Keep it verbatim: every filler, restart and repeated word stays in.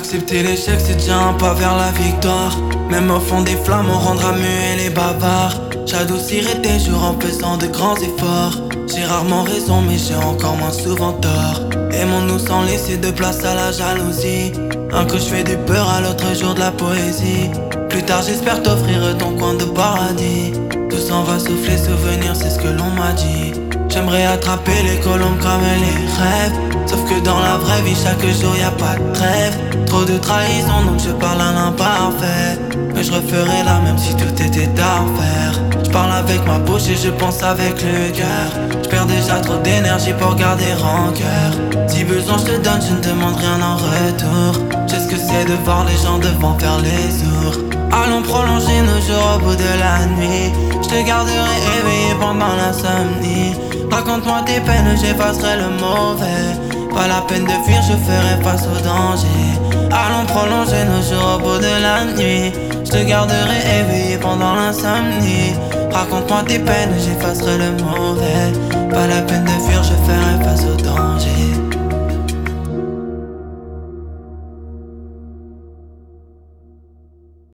Accepter l'échec c'est déjà un pas vers la victoire. Même au fond des flammes on rendra muets les bavards. J'adoucirai tes jours en faisant de grands efforts. J'ai rarement raison mais j'ai encore moins souvent tort. Aimons-nous sans laisser de place à la jalousie. Un coup je fais du peur à l'autre jour de la poésie. Plus tard j'espère t'offrir ton coin de paradis. Tout s'en va souffler, souvenirs c'est ce que l'on m'a dit. J'aimerais attraper les colombes comme les rêves. Sauf que dans la vraie vie chaque jour y a pas de trêve. Trop de trahison donc je parle à l'imparfait. Mais je referais la même si tout était à refaire. Je parle avec ma bouche et je pense avec le cœur. Je perds déjà trop d'énergie pour garder rancœur. Si besoin je te donne, je ne demande rien en retour. Je sais ce que c'est de voir les gens devant faire les sourds. Allons prolonger nos jours au bout de la nuit. Je te garderai éveillé pendant l'insomnie. Raconte-moi tes peines, j'effacerai le mauvais. Pas la peine de fuir, je ferai face au danger. Allons prolonger nos jours au bout de la nuit. Je te garderai éveillé pendant l'insomnie. Raconte-moi tes peines, j'effacerai le mauvais. Pas la peine de